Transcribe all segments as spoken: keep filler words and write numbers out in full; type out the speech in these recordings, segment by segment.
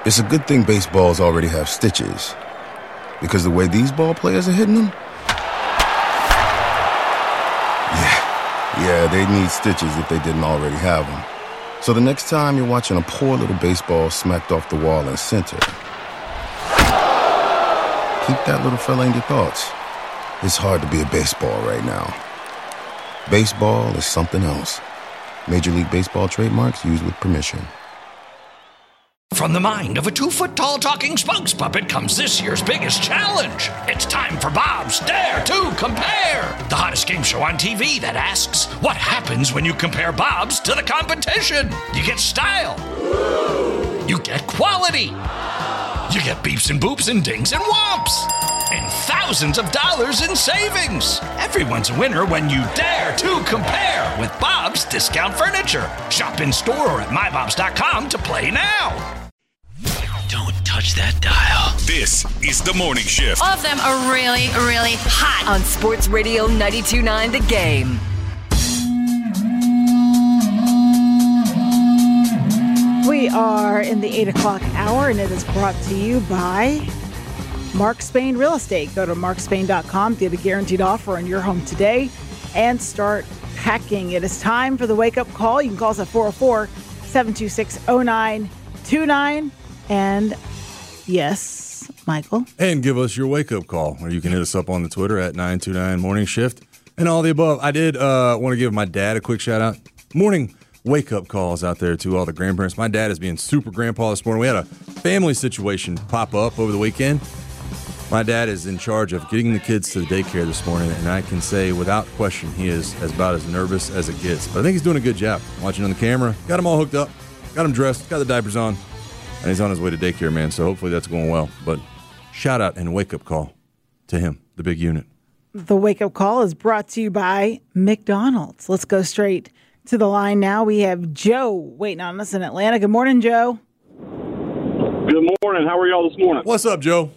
It's a good thing baseballs already have stitches, because the way these ball players are hitting them, yeah, yeah, they need stitches if they didn't already have them. So the next time you're watching a poor little baseball smacked off the wall in center, keep that little fella in your thoughts. It's hard to be a baseball right now. Baseball is something else. Major League Baseball trademarks used with permission. From the mind of a two-foot-tall talking spokes puppet comes this year's biggest challenge. It's time for Bob's Dare to Compare, the hottest game show on T V that asks, what happens when you compare Bob's to the competition? You get style. You get quality. You get beeps and boops and dings and whomps. And thousands of dollars in savings. Everyone's a winner when you dare to compare with Bob's Discount Furniture. Shop in store or at my bobs dot com to play now. Don't touch that dial. This is The Morning Shift. All of them are really, really hot. On Sports Radio ninety-two point nine The Game. We are in the eight o'clock hour, and it is brought to you by Mark Spain Real Estate. Go to mark spain dot com, get a guaranteed offer on your home today, and start packing. It is time for the wake-up call. You can call us at four oh four, seven two six, oh nine two nine. And yes, Michael. And give us your wake-up call, or you can hit us up on the Twitter at nine two nine Morning Shift and all the above. I did uh, want to give my dad a quick shout-out. Morning wake-up calls out there to all the grandparents. My dad is being super grandpa this morning. We had a family situation pop up over the weekend. My dad is in charge of getting the kids to the daycare this morning, and I can say without question he is as about as nervous as it gets. But I think he's doing a good job. Watching on the camera, got them all hooked up, got them dressed, got the diapers on, and he's on his way to daycare, man, so hopefully that's going well. But shout out and wake-up call to him, the big unit. The wake-up call is brought to you by McDonald's. Let's go straight to the line now. We have Joe waiting on us in Atlanta. Good morning, Joe. Good morning. How are y'all this morning? What's up, Joe?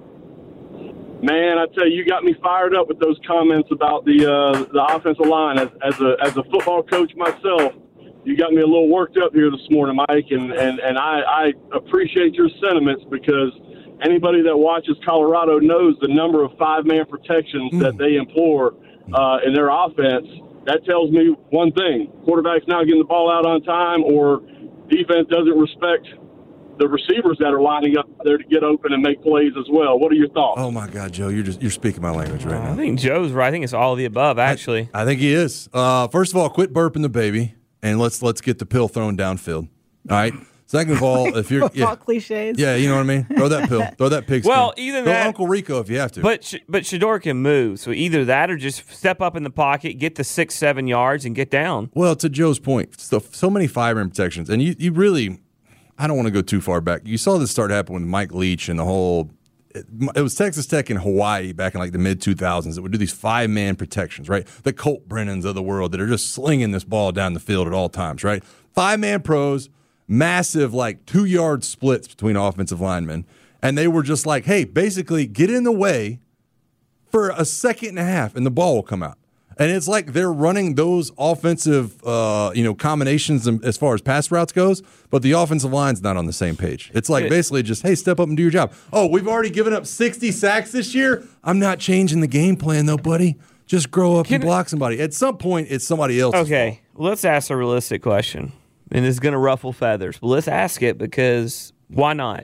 Man, I tell you, you got me fired up with those comments about the uh, the offensive line. As, as a as a football coach myself, you got me a little worked up here this morning, Mike, and, and, and I, I appreciate your sentiments, because anybody that watches Colorado knows the number of five-man protections mm. that they employ uh, in their offense. That tells me one thing: quarterback's not getting the ball out on time, or defense doesn't respect the receivers that are lining up there to get open and make plays as well. What are your thoughts? Oh my God, Joe, you're just you're speaking my language right now. I think Joe's right. I think it's all of the above, actually. I, I think he is. Uh, first of all, quit burping the baby, and let's let's get the pill thrown downfield. All right. Second of all, if you're yeah, all cliches, yeah, you know what I mean. Throw that pill. Throw that pig. Well, either throw that, Uncle Rico if you have to. But but Shedeur can move, so either that or just step up in the pocket, get the six seven yards, and get down. Well, to Joe's point, so, so many five-man protections, and you you really. I don't want to go too far back. You saw this start happen with Mike Leach and the whole it, – it was Texas Tech in Hawaii back in like the mid two thousands that would do these five-man protections, right? The Colt Brennans of the world that are just slinging this ball down the field at all times, right? Five-man pros, massive like two-yard splits between offensive linemen, and they were just like, hey, basically get in the way for a second and a half and the ball will come out. And it's like they're running those offensive, uh, you know, combinations as far as pass routes goes, but the offensive line's not on the same page. It's like basically just, hey, step up and do your job. Oh, we've already given up sixty sacks this year. I'm not changing the game plan, though, buddy. Just grow up Can and block somebody. At some point, it's somebody else's Okay, well, let's ask a realistic question, and it's going to ruffle feathers. But let's ask it, because why not?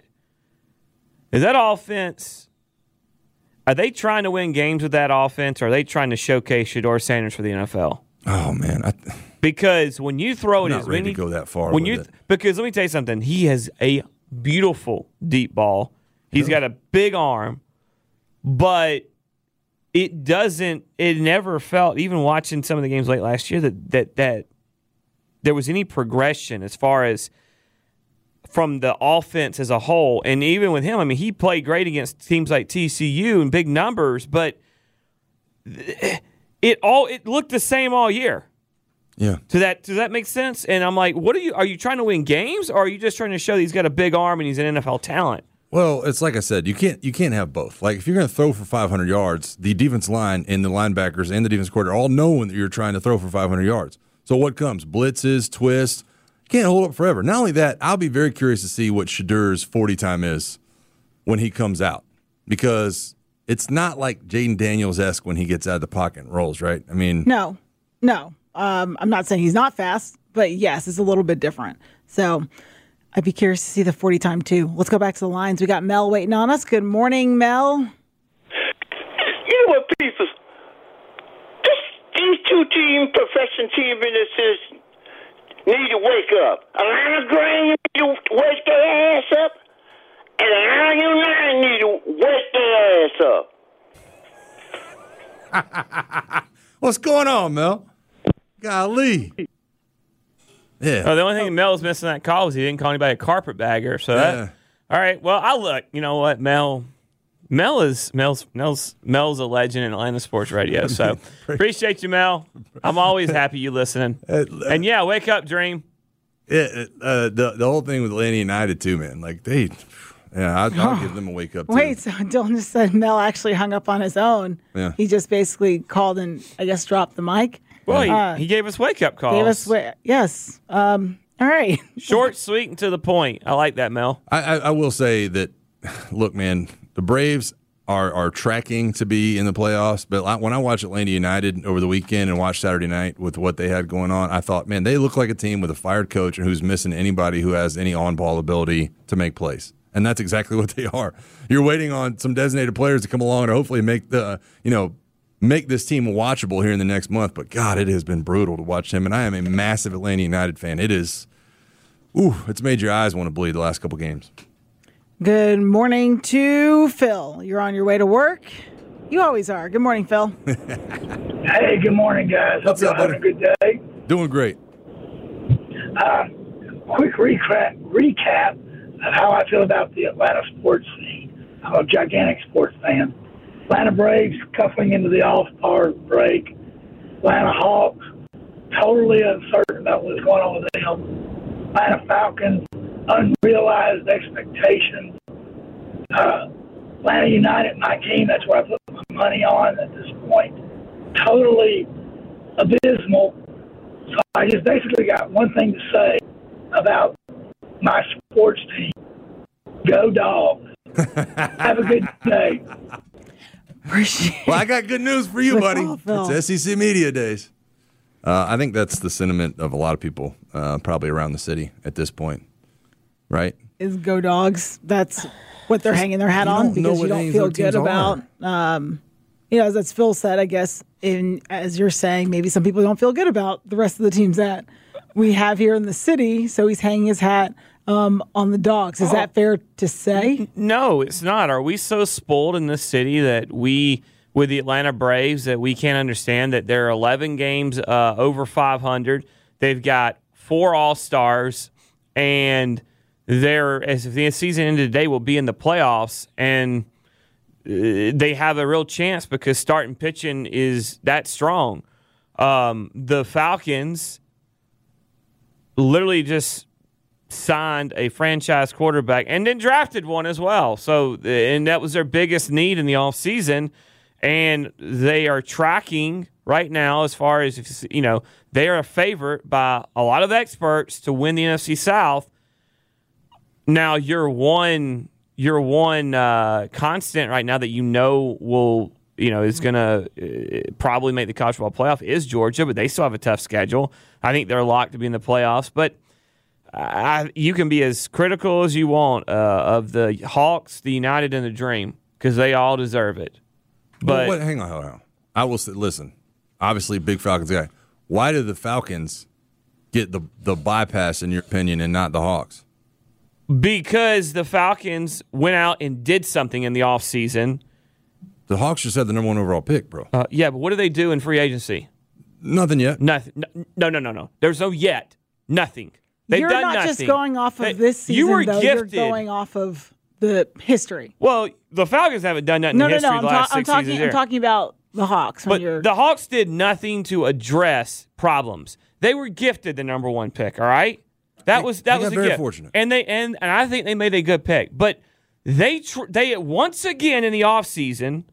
Is that offense... Are they trying to win games with that offense, or are they trying to showcase Shedeur Sanders for the N F L? Oh man! I, because when you throw I'm it not as ready many, to go that far. When with you it. because let me tell you something, he has a beautiful deep ball. He's yeah. got a big arm, but it doesn't. It never felt, even watching some of the games late last year, that that that there was any progression as far as from the offense as a whole. And even with him, I mean, he played great against teams like T C U in big numbers, but it all it looked the same all year. Yeah. Does that does that make sense? And I'm like, what are you are you trying to win games, or are you just trying to show that he's got a big arm and he's an N F L talent? Well, it's like I said, you can't you can't have both. Like if you're going to throw for five hundred yards, the defense line and the linebackers and the defense coordinator all knowing that you're trying to throw for five hundred yards. So what comes? Blitzes, twists. can't hold up forever. Not only that, I'll be very curious to see what Shedur's forty time is when he comes out, because it's not like Jaden Daniels-esque when he gets out of the pocket and rolls, right? I mean, no, no. Um, I'm not saying he's not fast, but yes, it's a little bit different. So I'd be curious to see the forty time too. Let's go back to the lines. We got Mel waiting on us. Good morning, Mel. You know what, people? This, these two team professional team ministers need to wake up. Atlanta Green need to wake their ass up, and Atlanta United need to wake their ass up. What's going on, Mel? Golly. Yeah. Oh, the only thing Mel was missing that call was he didn't call anybody a carpetbagger. So Yeah. that, all right. Well, I look. You know what, Mel? Mel is Mel's Mel's Mel's a legend in Atlanta sports radio. So appreciate you, Mel. I'm always happy you listening. And yeah, wake up, dream. Yeah, uh, the the whole thing with Atlanta United too, man. Like they, yeah, I'll, I'll give them a wake up. Too. Wait, so Dylan just said Mel actually hung up on his own. Yeah. He just basically called and I guess dropped the mic. Well, Uh, he, he gave us wake up calls. Gave us wa- yes. Um, all right. Short, sweet, and to the point. I like that, Mel. I, I, I will say that. Look, man, the Braves are are tracking to be in the playoffs. But when I watched Atlanta United over the weekend and watched Saturday night with what they had going on, I thought, man, they look like a team with a fired coach and who's missing anybody who has any on-ball ability to make plays. And that's exactly what they are. You're waiting on some designated players to come along and hopefully make the, you know, make this team watchable here in the next month. But, God, it has been brutal to watch him. And I am a massive Atlanta United fan. It is, ooh, it's made your eyes want to bleed the last couple games. Good morning to Phil. You're on your way to work. You always are. Good morning, Phil. Hey, good morning, guys. What's Hope up, you're buddy? having a good day. Doing great. Uh, quick recap, recap of how I feel about the Atlanta sports scene. I'm a gigantic sports fan. Atlanta Braves cuffling into the All-Star break. Atlanta Hawks, totally uncertain about what's going on with them. Atlanta Falcons, unrealized expectations. Uh, Atlanta United, my team, that's where I put my money on at this point. Totally abysmal. So I just basically got one thing to say about my sports team. Go Dogs. Have a good day. Appreciate Well, I got good news for you, The buddy. call, Phil. It's S E C Media Days. Uh, I think that's the sentiment of a lot of people, uh, probably around the city at this point, right? Is Go Dogs. That's what they're hanging their hat you on don't know because you what don't any of feel their good teams about, um, you know, as Phil said, I guess, in as you're saying, maybe some people don't feel good about the rest of the teams that we have here in the city. So he's hanging his hat um, on the Dogs. Is Oh. that fair to say? No, it's not. Are we so spoiled in this city that we, with the Atlanta Braves, that we can't understand that there are eleven games uh, over five hundred? They've got four All-Stars, and they're, as if the season ended today, will be in the playoffs, and uh, they have a real chance because starting pitching is that strong. Um, the Falcons literally just signed a franchise quarterback and then drafted one as well. So, and that was their biggest need in the offseason. And they are tracking right now as far as, you know, they are a favorite by a lot of experts to win the N F C South. Now, you're one, you're one uh, constant right now that you know will, you know, is going to uh, probably make the college football playoff is Georgia, but they still have a tough schedule. I think they're locked to be in the playoffs, but I, you can be as critical as you want uh, of the Hawks, the United, and the Dream because they all deserve it. But Well, wait, hang on, hang on. I will say, listen, obviously, big Falcons guy. Why did the Falcons get the, the bypass, in your opinion, and not the Hawks? because the Falcons went out and did something in the offseason. The Hawks just had the number one overall pick, bro. Uh, yeah, but what do they do in free agency? Nothing yet. Nothing. No, no, no, no. There's no yet. Nothing. They've You're done not nothing. just going off of They- this season, you were though. gifted. You're going off of the history. Well, the Falcons haven't done nothing No, in no, history no. I'm, the ta- last I'm six talking. seasons I'm here. talking about the Hawks. When But you're, the Hawks did nothing to address problems. They were gifted the number one pick. All right, that They- was that they was got a very gift. fortunate. And they and, and I think they made a good pick. But they tr- they once again in the offseason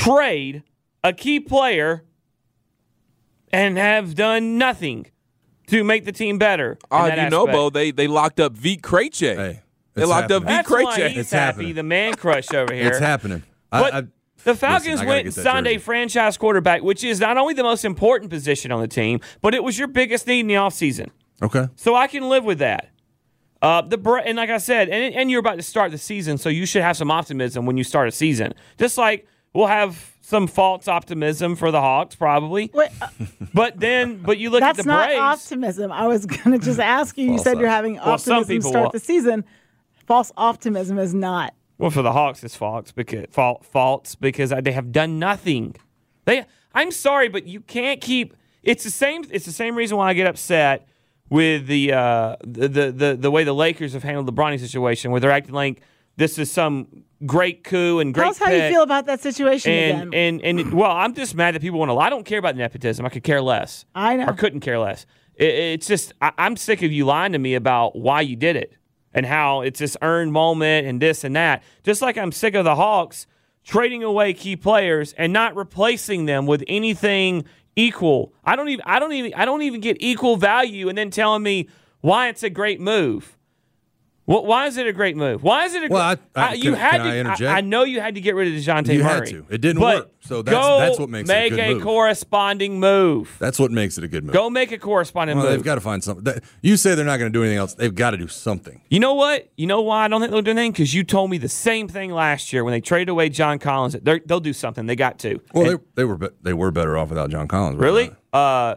trade a key player and have done nothing to make the team better. Oh, you know, Bo, they they locked up Vit Krejci. Hey, they locked happening. up Vit That's Krejci. why he's It's happy, happening. the man crush over here. It's happening. But I, I, the Falcons listen, I gotta went and get that signed jersey. a franchise quarterback, which is not only the most important position on the team, but it was your biggest need in the offseason. Okay. So I can live with that. Uh, the and like I said, and, and you're about to start the season, so you should have some optimism when you start a season. Just like we'll have some false optimism for the Hawks, probably. Wait, uh, but then, but you look that's at the not Braves. optimism. I was going to just ask you. You said you're having Well, some optimism to people start will. the season. False optimism is not. Well, for the Hawks, it's false because fault, false because they have done nothing. They, I'm sorry, but you can't keep. It's the same. It's the same reason why I get upset with the uh, the, the the the way the Lakers have handled the Bronny situation, where they're acting like this is some great coup and great. Tell us how pick. you feel about that situation And, again. and and well, I'm just mad that people want to lie. I don't care about nepotism. I could care less. I know. Or couldn't care less. It, it's just I, I'm sick of you lying to me about why you did it and how it's this earned moment and this and that. Just like I'm sick of the Hawks trading away key players and not replacing them with anything equal. I don't even I don't even I don't even get equal value and then telling me why it's a great move. Well, why is it a great move? Why is it a Well, great I- I- you can- had can to I interject? I, I know you had to get rid of DeJounte You Murray. had to. It didn't but work. So that's go that's what makes it a make good a move. corresponding move. That's what makes it a good move. Go make a corresponding well, move. they've got to find something. That, you say they're not going to do anything else. They've got to do something. You know what? You know why I don't think they'll do anything? Because you told me the same thing last year when they traded away John Collins. They're, they'll do something. They got to. Well, And- they, they were be- they were better off without John Collins. right really? now. Uh,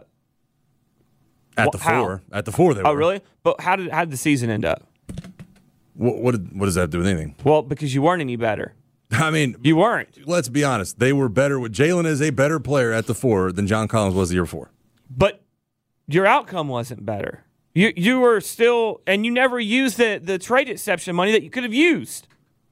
At wh- the how? four. At the four, they oh, were. really? But how did how did the season end up? What what, did, what does that have to do with anything? Well, because you weren't any better. I mean, you weren't. Let's be honest. They were better with Jalen is a better player at the four than John Collins was the year before. But your outcome wasn't better. You you were still, and you never used the the trade exception money that you could have used.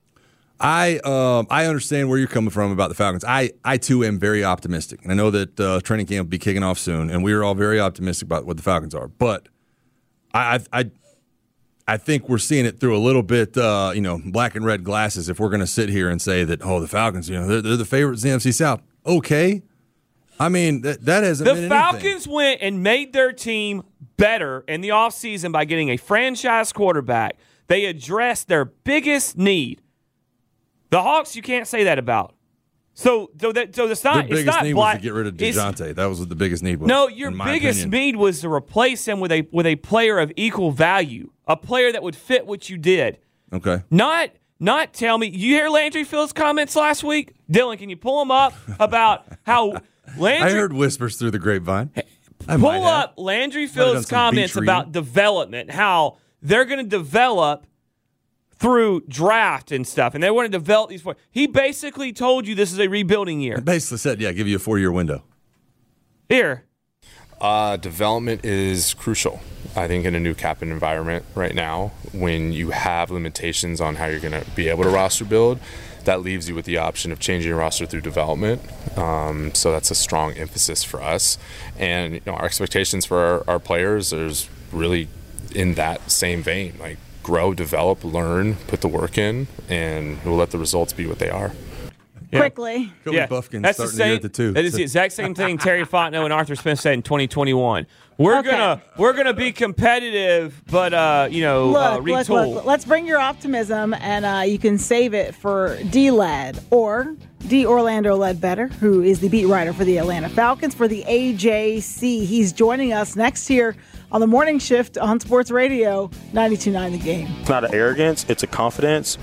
I um I understand where you're coming from about the Falcons. I, I too am very optimistic, and I know that uh, training camp will be kicking off soon, and we are all very optimistic about what the Falcons are. But I I I, I think we're seeing it through a little bit, uh, you know, black and red glasses. If we're going to sit here and say that, oh, the Falcons, you know, they're, they're the favorites in the N F C South. Okay, I mean that that hasn't The been Falcons anything. went and made their team better in the offseason by getting a franchise quarterback. They addressed their biggest need. The Hawks, you can't say that about. So, so that so it's not. Their It's biggest not need black. was to get rid of it's- DeJounte. That was what the biggest need was. No, your in my biggest opinion. need was to replace him with a with a player of equal value, a player that would fit what you did. Okay. Not not tell me. You hear Landry Fields' comments last week, Dylan? Can you pull them up about how Landry? I heard whispers through the grapevine. I pull might have. up Landry Might have done Fields' some comments beach about reading. development, how they're going to develop through draft and stuff, and they want to develop these players. He basically told you this is a rebuilding year. Basically said, yeah, give you a four-year window. Here. Uh, development is crucial, I think, in a new Kaplan environment right now. When you have limitations on how you're going to be able to roster build, that leaves you with the option of changing your roster through development. Um, so that's a strong emphasis for us. And you know, our expectations for our, our players is really in that same vein. Like, grow, develop, learn, put the work in, and we'll let the results be what they are. Yeah. Quickly. Kobe Yeah, Buffkin that's the starting the year same. at the two. That is the exact same thing Terry Fontenot and Arthur Smith said in twenty twenty-one. We're Okay. gonna we're gonna be competitive, but uh, you know, Look, uh, look, retool. look, let's bring your optimism, and uh, you can save it for D-Led or D. Orlando Ledbetter, who is the beat writer for the Atlanta Falcons for the A J C. He's joining us next year on the morning shift on Sports Radio ninety-two point nine The Game. It's not an arrogance, it's a confidence.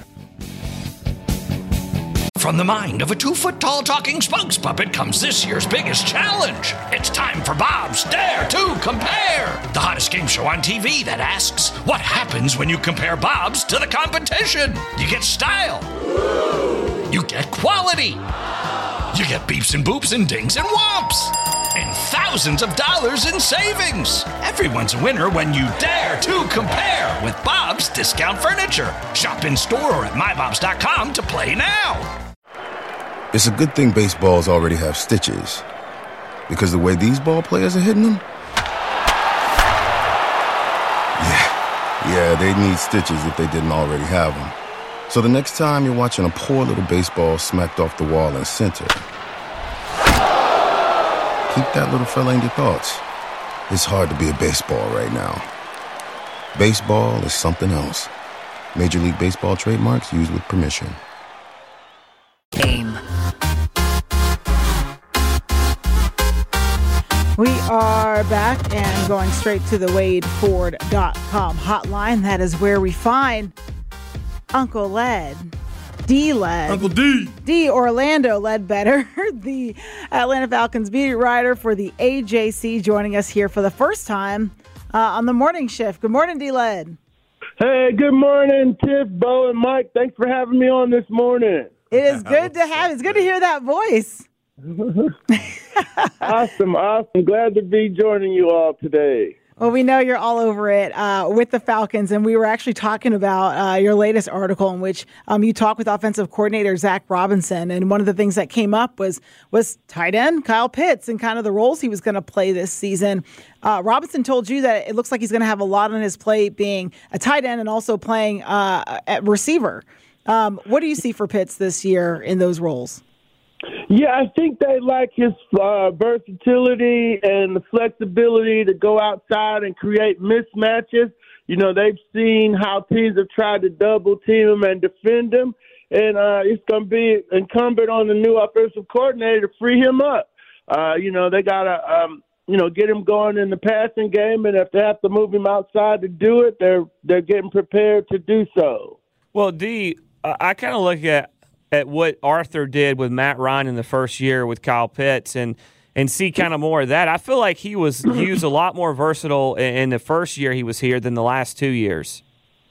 From the mind of a two-foot-tall talking spokes puppet comes this year's biggest challenge. It's time for Bob's Dare to Compare, the hottest game show on T V that asks, what happens when you compare Bob's to the competition? You get style. You get quality. You get beeps and boops and dings and whomps. And thousands of dollars in savings. Everyone's a winner when you dare to compare with Bob's Discount Furniture. Shop in store or at my bobs dot com to play now. It's a good thing baseballs already have stitches. Because the way these ball players are hitting them? Yeah, yeah, they need stitches if they didn't already have them. So the next time you're watching a poor little baseball smacked off the wall in center, keep that little fella in your thoughts. It's hard to be a baseball right now. Baseball is something else. Major League Baseball trademarks used with permission. Game. We are back and going straight to the Wade Ford dot com hotline. That is where we find Uncle Led, D Led. Uncle D. D Orlando Ledbetter, the Atlanta Falcons beat writer for the A J C, joining us here for the first time uh, on the morning shift. Good morning, D Led. Hey, good morning, Tiff, Bo, and Mike. Thanks for having me on this morning. It is good to have. It's good to hear that voice. Awesome, awesome. Glad to be joining you all today. Well, we know you're all over it uh, with the Falcons, and we were actually talking about uh, your latest article in which um, you talked with offensive coordinator Zach Robinson, and one of the things that came up was was tight end Kyle Pitts and kind of the roles he was going to play this season. Uh, Robinson told you that it looks like he's going to have a lot on his plate, being a tight end and also playing uh, at receiver. Um, what do you see for Pitts this year in those roles? Yeah, I think they like his uh, versatility and the flexibility to go outside and create mismatches. You know, they've seen how teams have tried to double team him and defend him, and uh, it's going to be incumbent on the new offensive coordinator to free him up. Uh, you know, they got to, um, you know, get him going in the passing game, and if they have to move him outside to do it, they're they're getting prepared to do so. Well, D, uh, I kind of look at at what Arthur did with Matt Ryan in the first year with Kyle Pitts and and see kind of more of that. I feel like he was he was a lot more versatile in, in the first year he was here than the last two years.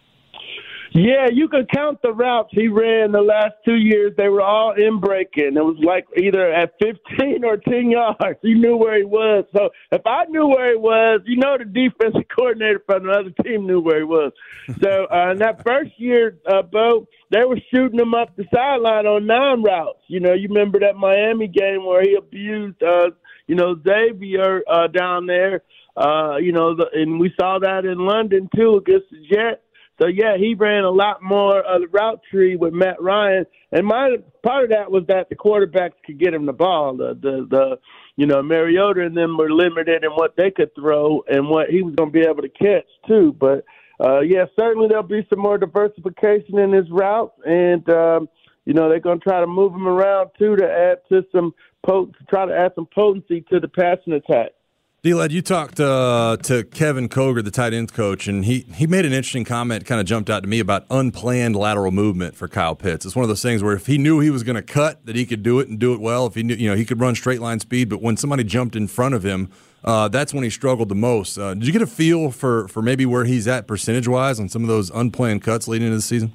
Yeah, you could count the routes he ran the last two years. They were all in breaking. It was like either at fifteen or ten yards. You knew where he was. So if I knew where he was, you know the defensive coordinator from the other team knew where he was. So uh, in that first year, uh, Bo, they were shooting him up the sideline on nine routes. You know, you remember that Miami game where he abused, uh, you know, Xavier uh, down there. Uh, you know, the, and we saw that in London too against the Jets. So, yeah, he ran a lot more of the route tree with Matt Ryan. And my part of that was that the quarterbacks could get him the ball. The, the, the you know, Mariota and them were limited in what they could throw and what he was going to be able to catch, too. But, uh, yeah, certainly there'll be some more diversification in his routes. And, um, you know, they're going to try to move him around, too, to add to some pot- to try to add some potency to the passing attack. D-Led, you talked uh, to Kevin Koger, the tight ends coach, and he, he made an interesting comment, kind of jumped out to me about unplanned lateral movement for Kyle Pitts. It's one of those things where if he knew he was going to cut, that he could do it and do it well. If he knew, you know, he could run straight line speed, but when somebody jumped in front of him, uh, that's when he struggled the most. Uh, did you get a feel for, for maybe where he's at percentage-wise on some of those unplanned cuts leading into the season?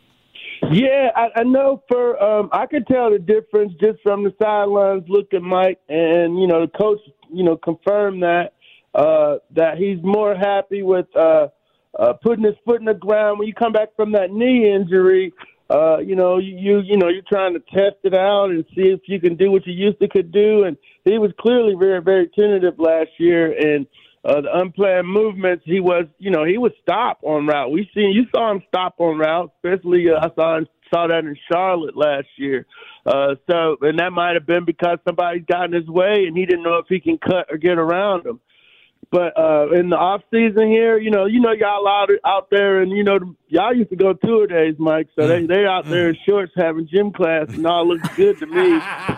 Yeah, I, I know for um, I could tell the difference just from the sidelines looking, Mike, and, you know, the coach, you know, confirmed that, uh, that he's more happy with uh, uh, putting his foot in the ground. When you come back from that knee injury, uh, you know, you, you know, you're trying to test it out and see if you can do what you used to could do. And he was clearly very, very tentative last year. And uh, the unplanned movements, he was, you know, he would stop on route. We seen, you saw him stop on route, especially uh, I saw him, saw that in Charlotte last year. Uh, so, and that might have been because somebody's got in his way and he didn't know if he can cut or get around him. But uh, in the off season here, you know, you know, y'all out out there, and you know, y'all used to go tour days, Mike. So they they out there in shorts having gym class, and all looks good to me.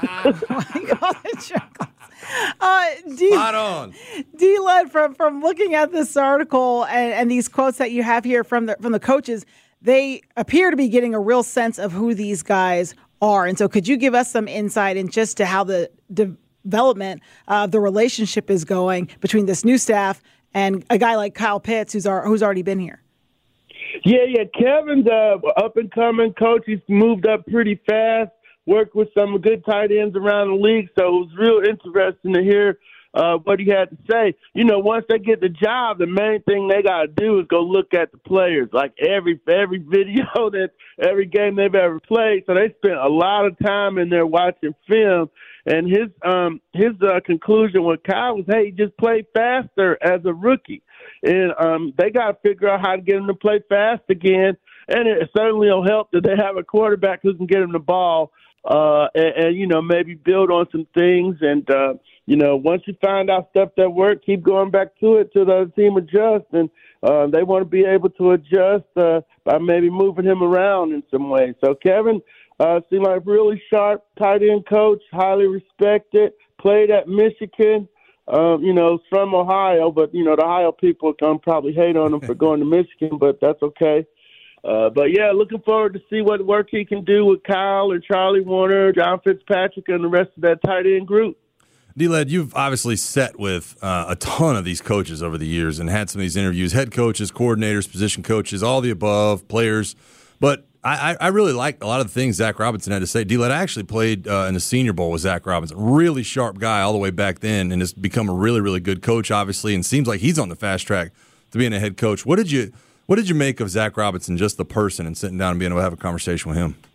Uh, D- Spot on. D-Led, from from looking at this article and, and these quotes that you have here from the from the coaches, they appear to be getting a real sense of who these guys are. And so could you give us some insight in just to how the de- development of the relationship is going between this new staff and a guy like Kyle Pitts, who's our, who's already been here? Yeah, yeah. Kevin's a up-and-coming coach. He's moved up pretty fast, worked with some good tight ends around the league, so it was real interesting to hear uh, what he had to say. You know, once they get the job, the main thing they got to do is go look at the players, like every every video that every game they've ever played. So they spent a lot of time in there watching film. And his um, his uh, conclusion with Kyle was, hey, he just played faster as a rookie. And um, they got to figure out how to get him to play fast again. And it certainly will help that they have a quarterback who can get him the ball uh, and, and, you know, maybe build on some things. And, uh, you know, once you find out stuff that work, keep going back to it till the other team adjusts. And uh, they want to be able to adjust uh, by maybe moving him around in some way. So Kevin uh, seemed like a really sharp tight end coach, highly respected, played at Michigan. Um, you know, from Ohio, but, you know, the Ohio people can probably hate on him for going to Michigan, but that's okay. Uh, but, yeah, looking forward to see what work he can do with Kyle and Charlie Warner, John Fitzpatrick, and the rest of that tight end group. D-Led, you've obviously sat with uh, a ton of these coaches over the years and had some of these interviews, head coaches, coordinators, position coaches, all the above, players. But I, I really like a lot of the things Zach Robinson had to say. D-Led, I actually played uh, in the Senior Bowl with Zach Robinson. Really sharp guy all the way back then and has become a really, really good coach, obviously, and seems like he's on the fast track to being a head coach. What did you what did you make of Zach Robinson, just the person, and sitting down and being able to have a conversation with him?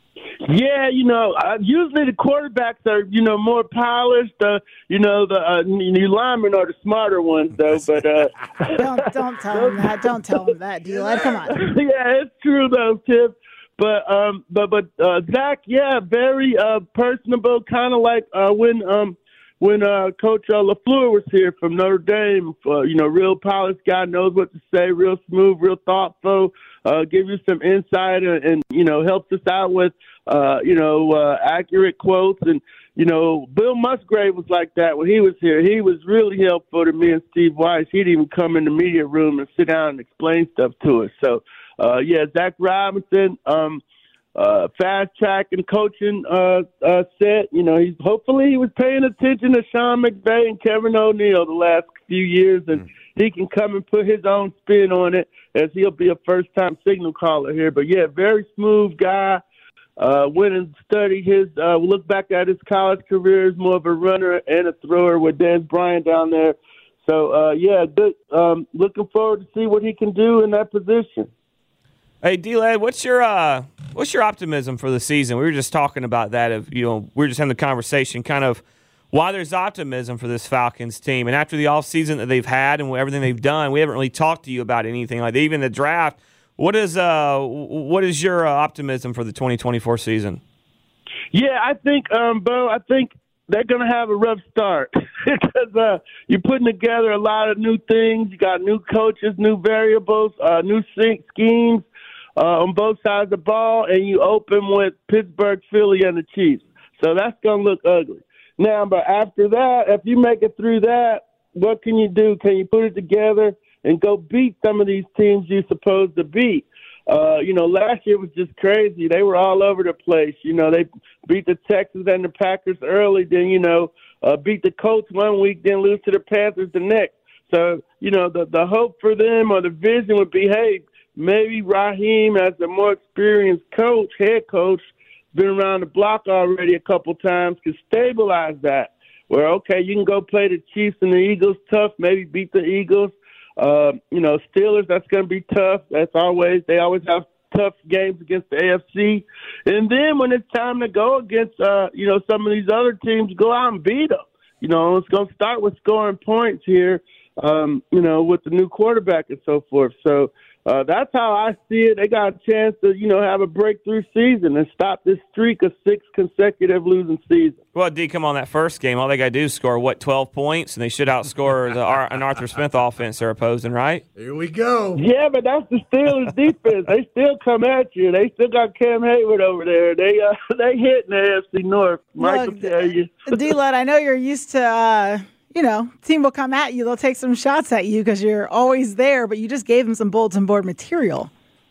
Yeah, you know, uh, usually the quarterbacks are, you know, more polished. Uh, you know, the uh, new linemen are the smarter ones, though. But uh, don't don't tell him that. Don't tell him that, D-Led. Come on. Yeah, it's true though, Tip. But um, but but uh, Zach, yeah, very uh, personable, kind of like uh, when um when uh, Coach uh, LaFleur was here from Notre Dame. Uh, you know, real polished guy, knows what to say, real smooth, real thoughtful. Uh, give you some insight and, and you know helps us out with uh, you know uh, accurate quotes. And you know, Bill Musgrave was like that when he was here. He was really helpful to me and Steve Weiss. He'd even come in the media room and sit down and explain stuff to us. So. Uh, yeah, Zach Robinson, um, uh, fast track and coaching uh, uh, set. You know, he's hopefully he was paying attention to Sean McVay and Kevin O'Neill the last few years, and he can come and put his own spin on it as he'll be a first-time signal caller here. But yeah, very smooth guy. Uh, went and studied his. Uh, look back at his college career as more of a runner and a thrower with Dan Bryant down there. So uh, yeah, good. Um, looking forward to see what he can do in that position. Hey, D-Led, what's your uh, what's your optimism for the season? We were just talking about that. Of you know, we were just having the conversation, kind of why there's optimism for this Falcons team. And after the offseason that they've had and everything they've done, we haven't really talked to you about anything like that. Even the draft. What is uh, what is your uh, optimism for the twenty twenty-four season? Yeah, I think, um, Bo, I think they're going to have a rough start because uh, you're putting together a lot of new things. You got new coaches, new variables, uh, new schemes. Uh, on both sides of the ball, and you open with Pittsburgh, Philly, and the Chiefs. So that's going to look ugly. Now, but after that, if you make it through that, what can you do? Can you put it together and go beat some of these teams you're supposed to beat? Uh, you know, last year was just crazy. They were all over the place. You know, they beat the Texans and the Packers early, then, you know, uh, beat the Colts one week, then lose to the Panthers the next. So, you know, the, the hope for them or the vision would be, hey, maybe Raheem, as a more experienced coach, head coach, been around the block already a couple times, can stabilize that. Where, okay, you can go play the Chiefs and the Eagles tough, maybe beat the Eagles. Uh, you know, Steelers, that's going to be tough. That's always, they always have tough games against the A F C. And then when it's time to go against, uh, you know, some of these other teams, go out and beat them. You know, it's going to start with scoring points here, um, you know, with the new quarterback and so forth. So, Uh, that's how I see it. They got a chance to, you know, have a breakthrough season and stop this streak of six consecutive losing seasons. Well, D, come on, that first game, all they got to do is score, what, twelve points? And they should outscore the, an Arthur Smith offense they're opposing, right? Here we go. Yeah, but that's the Steelers' defense. They still come at you. They still got Cam Hayward over there. They uh, they hit in the A F C North. Mike will tell you. D-Led, I know you're used to uh, – you know, team will come at you. They'll take some shots at you because you're always there, but you just gave them some bulletin board material.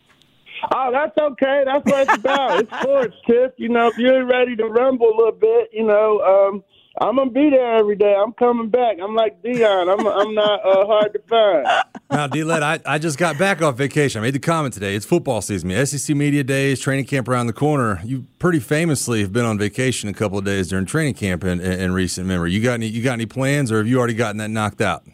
Oh, that's okay. That's what it's about. It's sports, Tiff. You know, if you're ready to rumble a little bit, you know, um, I'm going to be there every day. I'm coming back. I'm like Dion. I'm I'm not uh, hard to find. Now, D-Led, I, I just got back off vacation. I made the comment today. It's football season. S E C Media Days, training camp around the corner. You pretty famously have been on vacation a couple of days during training camp in, in, in recent memory. You got any you got any plans, or have you already gotten that knocked out?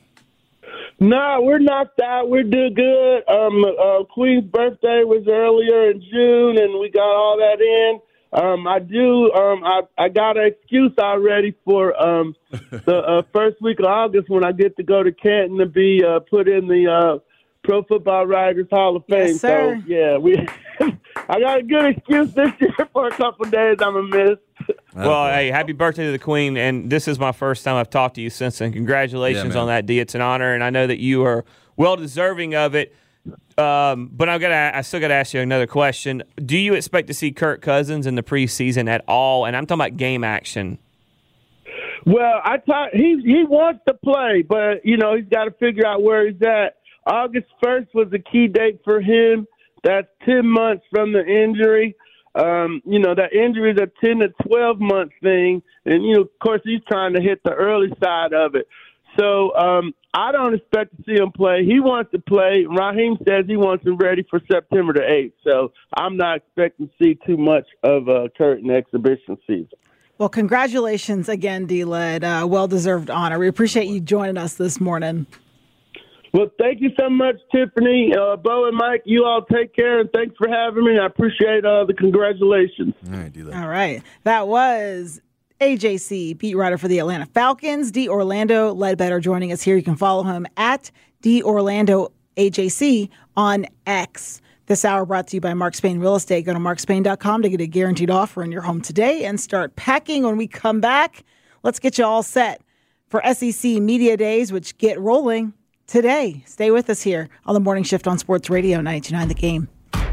No, we're knocked out. We're doing good. Um, uh, Queen's birthday was earlier in June, and we got all that in. Um, I do. Um, I I got an excuse already for um, the uh, first week of August when I get to go to Canton to be uh, put in the uh, Pro Football Writers Hall of Fame. Yes, sir. So yeah, we. I got a good excuse this year for a couple of days. I'm a miss. Well, hey, happy birthday to the Queen, and this is my first time I've talked to you since, and congratulations Yeah, on that, D. It's an honor, and I know that you are well deserving of it. Um, but I've got to, I still got to ask you another question. Do you expect to see Kirk Cousins in the preseason at all? And I'm talking about game action. Well, I thought he he wants to play, but you know he's got to figure out where he's at. August first was the key date for him. That's ten months from the injury. Um, you know, that injury is a ten to twelve month thing. And, you know, of course, he's trying to hit the early side of it. So um, I don't expect to see him play. He wants to play. Raheem says he wants him ready for September the eighth. So I'm not expecting to see too much of a current exhibition season. Well, congratulations again, D-Led. Uh, well-deserved honor. We appreciate you joining us this morning. Well, thank you so much, Tiffany. Uh, Bo and Mike, you all take care, and thanks for having me. I appreciate uh, the congratulations. All right, D-Led. All right. That was A J C, beat writer for the Atlanta Falcons, D. Orlando Ledbetter, joining us here. You can follow him at D. Orlando A J C on X. This hour brought to you by Mark Spain Real Estate. Go to mark spain dot com to get a guaranteed offer in your home today and start packing. When we come back, let's get you all set for S E C Media Days, which get rolling today. Stay with us here on the Morning Shift on Sports Radio ninety-two point nine The Game.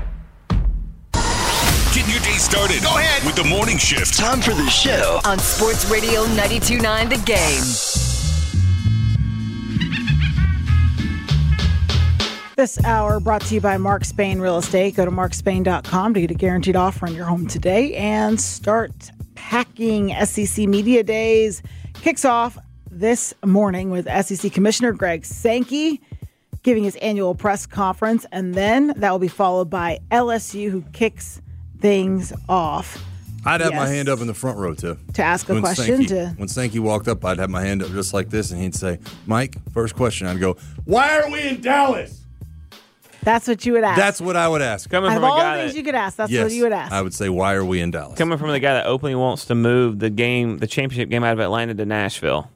Getting your day started. Go ahead with the Morning Shift. Time for the show on Sports Radio ninety-two point nine The Game. This hour brought to you by Mark Spain Real Estate. Go to mark spain dot com to get a guaranteed offer on your home today and start packing. S E C Media Days kicks off this morning with S E C Commissioner Greg Sankey giving his annual press conference, and then that will be followed by L S U, who kicks things off. I'd have Yes. my hand up in the front row, too. To ask a When question, Sankey, to- when Sankey walked up, I'd have my hand up just like this, and he'd say, Mike, first question. I'd go, why are we in Dallas? That's what you would ask. That's what I would ask. Coming Out of from a all guy the things that, you could ask, that's yes, what you would ask. I would say, why are we in Dallas? coming from the guy that openly wants to move the game, the championship game out of Atlanta to Nashville.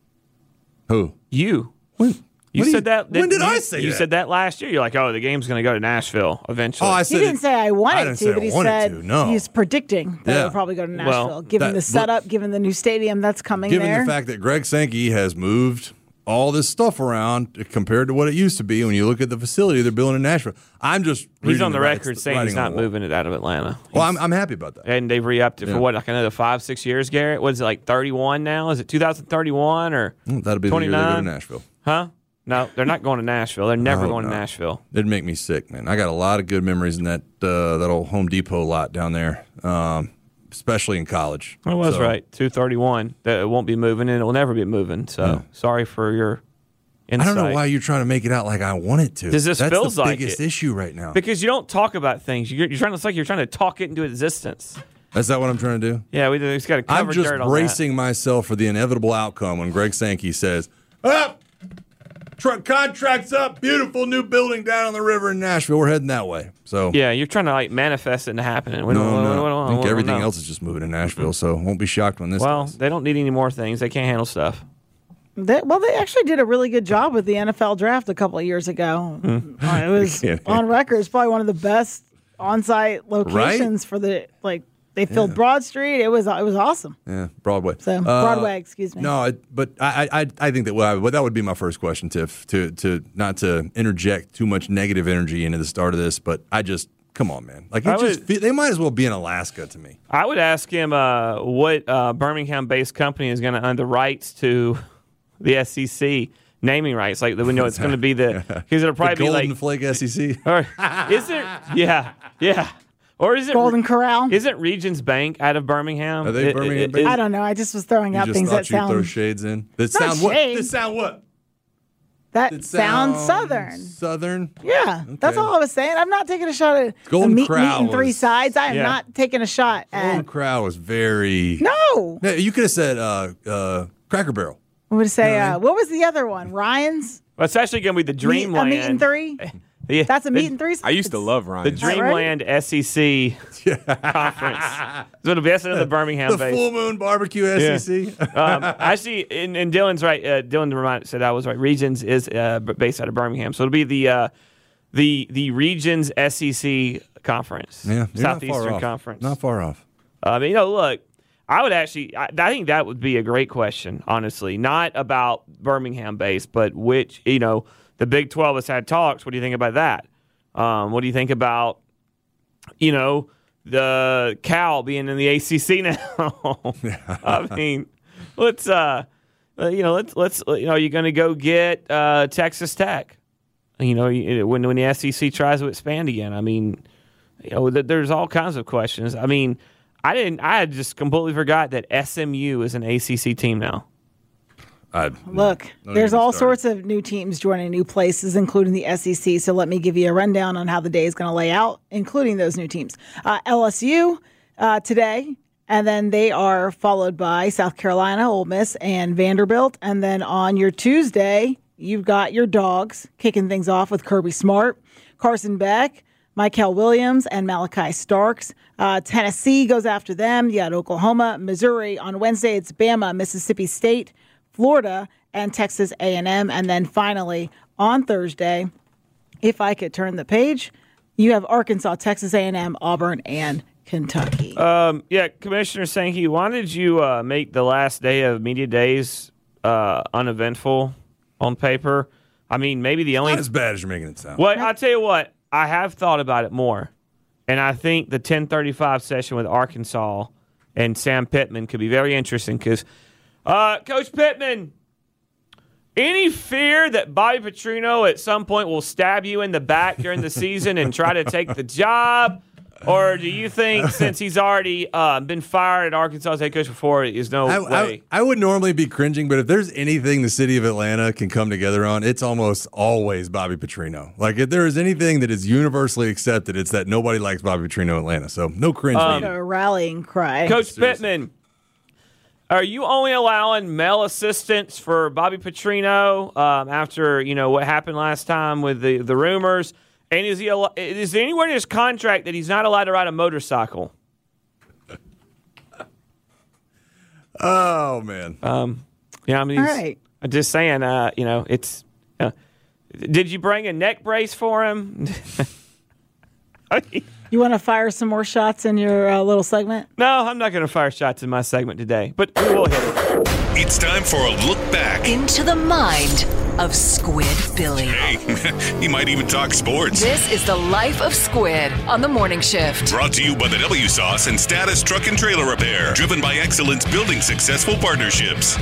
Who? You. When? You What do said that. When did you, I say You that? said that last year. You're like, oh, the game's going to go to Nashville eventually. Oh, I He said didn't it- say I I wanted didn't to, say but I he wanted said to, no. he's predicting that Yeah. it'll probably go to Well, Nashville, given that- the setup, given the new stadium that's coming Given there. the fact that Greg Sankey has moved all this stuff around compared to what it used to be, when you look at the facility they're building in Nashville, I'm just He's reading on the writing- record saying he's writing on not the wall. moving it out of Atlanta. Well, I'm, I'm happy about that. And they've re-upped it Yeah. for what, like another five, six years, Garrett? What is it, like thirty-one now? Is it two thousand thirty-one or Mm, That'll be the year they go to twenty-nine? Nashville. Huh? No, they're not going to Nashville. They're never I hope going to not. Nashville. It'd make me sick, man. I got a lot of good memories in that uh, that old Home Depot lot down there, um, especially in college. I was So, right. two thirty-one. That it won't be moving, and it will never be moving. So Yeah. sorry for your I insight. don't know why you're trying to make it out like I want it to. This just That's feels the like biggest it. issue right now. Because you don't talk about things. You're, you're trying to. It's like you're trying to talk it into existence. Is that what I'm trying to do? Yeah, we just got to cover I'm just dirt on bracing myself for the inevitable outcome when Greg Sankey says, "Up, truck contracts up, beautiful new building down on the river in Nashville. We're heading that way." So that. Yeah, you're trying to like manifest it into happening. We no, don't, we no. don't- we don't- I we think don't everything know. else is just moving to Nashville, so won't be shocked when this. Well, does. they don't need any more things. They can't handle stuff. They, well, they actually did a really good job with the N F L draft a couple of years ago. Hmm. Uh, it was Yeah. on record. It's probably one of the best on-site locations for the like. They filled Broad Street. It was it was awesome. Yeah, Broadway. So, Uh, Broadway, excuse me. No, I, but I, I I think that well, but that would be my first question, Tiff. To to not to interject too much negative energy into the start of this, but I just come on, man. Like it I just would- fe- they might as well be in Alaska to me. I would ask him uh, what uh, Birmingham-based company is going to own the rights to the S E C naming rights. Like we know it's going to be the because it'll probably the be Golden like Flake S E C. or is it? Yeah, yeah. Or is it Golden Corral? Isn't Regions Bank out of Birmingham? Are they It- Birmingham it- based? it- I don't know. I just was throwing You out just things thought that you'd throw sound shades in. That not sound what? shades. That sound what? that That sounds sound southern. Southern. Yeah, that's all I was saying. I'm not taking a shot at Golden a meat, Corral meat and three was- sides. I am Yeah. not taking a shot Golden at. Corral was very. No, Yeah, you could have said uh, uh, Cracker Barrel. I would say. You know what I Uh, mean? what was the other one? Ryan's. Well, it's actually going to be the Meat, Dreamland. a meat and three. Yeah, That's a the- meat and three. I used to love Ryan. The that right? Dreamland S E C conference. So it'll be that's another Birmingham The base. Full Moon Barbecue S E C. um, actually, and, and Dylan's right. Uh, Dylan remind, said I was right. Regions is uh, b- based out of Birmingham, so it'll be the uh, the the region's S E C conference. Yeah, you're not far Southeastern off. Conference. Not far off. I mean, you know, look, I would actually, I, I think that would be a great question, honestly. Not about Birmingham based, but which, you know, the Big twelve has had talks. What do you think about that? Um, what do you think about, you know, the Cal being in the A C C now? I mean, let's, uh, you know, let's, let's, you know, are you going to go get uh, Texas Tech? You know, when when the S E C tries to expand again, I mean, you know, there's all kinds of questions. I mean, I didn't. I had just completely forgot that S M U is an A C C team now. I'd, Look, no, there's all started. sorts of new teams joining new places, including the S E C. So let me give you a rundown on how the day is going to lay out, including those new teams. Uh, L S U uh, today, and then they are followed by South Carolina, Ole Miss, and Vanderbilt. And then on your Tuesday, you've got your Dogs kicking things off with Kirby Smart, Carson Beck, Michael Williams, and Malachi Starks. Uh, Tennessee goes after them. You got Oklahoma, Missouri. On Wednesday, it's Bama, Mississippi State, Florida, and Texas A and M. And then finally, on Thursday, if I could turn the page, you have Arkansas, Texas A and M, Auburn, and Kentucky. Um, yeah, Commissioner Sankey, why did you uh, make the last day of media days uh, uneventful on paper? I mean, maybe the only... Not as bad as you're making it sound. Well, I'll tell you what, I have thought about it more. And I think the ten thirty-five session with Arkansas and Sam Pittman could be very interesting because, uh, Coach Pittman, any fear that Bobby Petrino at some point will stab you in the back during the season and try to take the job? Or do you think since he's already uh, been fired at Arkansas as head coach before, is no I, way? I, I would normally be cringing, but if there's anything the city of Atlanta can come together on, it's almost always Bobby Petrino. Like, if there is anything that is universally accepted, it's that nobody likes Bobby Petrino in Atlanta. So no cringe. Um, a rallying cry. Coach Pittman, are you only allowing male assistants for Bobby Petrino um, after, you know, what happened last time with the, the rumors? And is he al- is there anywhere in his contract that he's not allowed to ride a motorcycle? Oh, man. Um, yeah, I mean, All he's- right. I'm just saying, uh, you know, it's. Uh, did you bring a neck brace for him? You want to fire some more shots in your uh, little segment? No, I'm not going to fire shots in my segment today, but we will hit it. It's time for a look back. Into the mind of Squid Billy. Hey, he might even talk sports. This is the life of Squid on the morning shift. Brought to you by the W Sauce and Status Truck and Trailer Repair. Driven by excellence, building successful partnerships.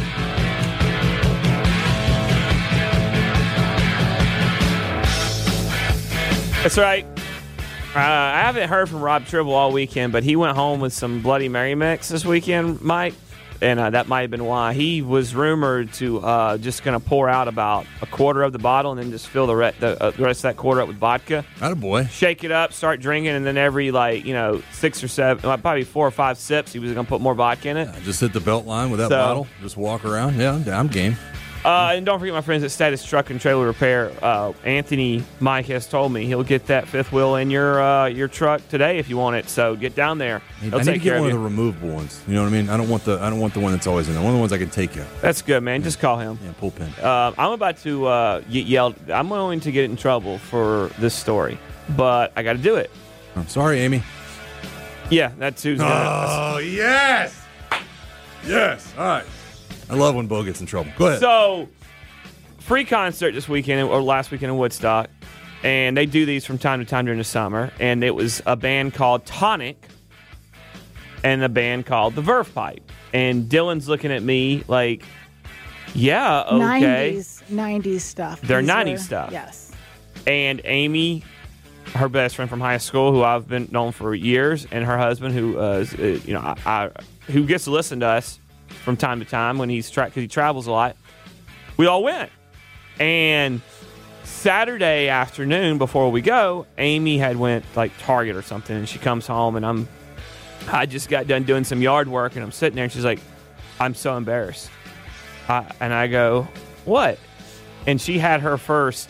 That's right. Uh, I haven't heard from Rob Tribble all weekend, but he went home with some Bloody Mary mix this weekend, Mike, and uh, that might have been why. He was rumored to uh, just going to pour out about a quarter of the bottle and then just fill the, re- the, uh, the rest of that quarter up with vodka. Attaboy. Shake it up, start drinking, and then every, like, you know, six or seven, like probably four or five sips, he was going to put more vodka in it. Yeah, just hit the belt line with that So- bottle. Just walk around. Yeah, I'm, I'm game. Uh, and don't forget my friends at Status Truck and Trailer Repair. Uh, Anthony Mike has told me he'll get that fifth wheel in your uh, your truck today if you want it. So get down there. He'll I need take to care get one of of you. the removable ones. You know what I mean? I don't want the I don't want the one that's always in there. One of the ones I can take you. That's good, man. Just call him. Yeah, pull pin. Uh, I'm about to uh, get yelled. I'm going to get in trouble for this story, but I got to do it. I'm sorry, Amy. Yeah, that's who's going to. Oh yes, yes. All right. I love when Bo gets in trouble. Go ahead. So, free concert this weekend or last weekend in Woodstock, and they do these from time to time during the summer. And it was a band called Tonic and a band called the Verve Pipe. And Dylan's looking at me like, yeah, okay. nineties, nineties stuff. They're These nineties are- stuff. Yes. And Amy, her best friend from high school, who I've been known for years, and her husband, who uh, is, uh, you know, I, I, who gets to listen to us from time to time when he's tra- 'cause he travels a lot. We all went. And Saturday afternoon before we go, Amy had went like Target or something, and she comes home, and I'm, I just got done doing some yard work, and I'm sitting there, and she's like, "I'm so embarrassed," I, and I go, "What?" And she had her first